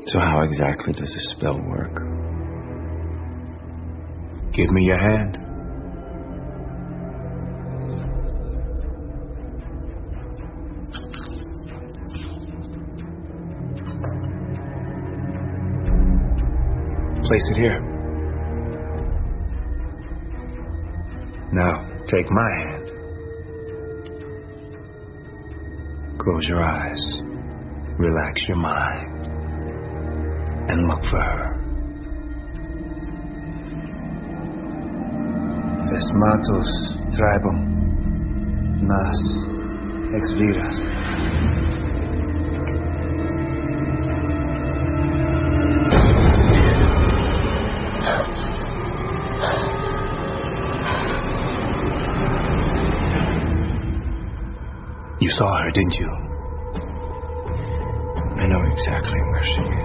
So how exactly does this spell work? Give me your hand. Place it here. Now, take my hand. Close your eyes. Relax your mind. And look for her. Vesmatos tribum nas ex viras. You saw her, didn't you? I know exactly where she is.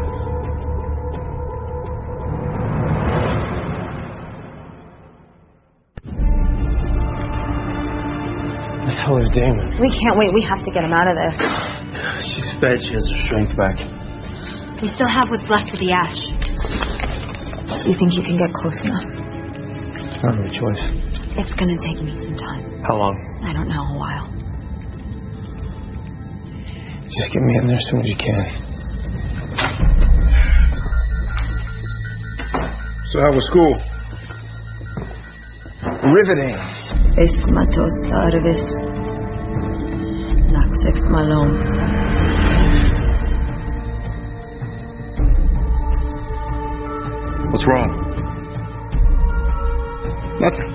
The hell is Damon? We can't wait. We have to get him out of there. She's fed. She has her strength back. We still have what's left of the ash. Do you think you can get close enough? I don't have a choice. It's gonna take me some time. How long? I don't know, a while. Just get me in there as soon as you can. So how was school? Riveting. Vesmatos arvis. Naxex malom. What's wrong? Nothing.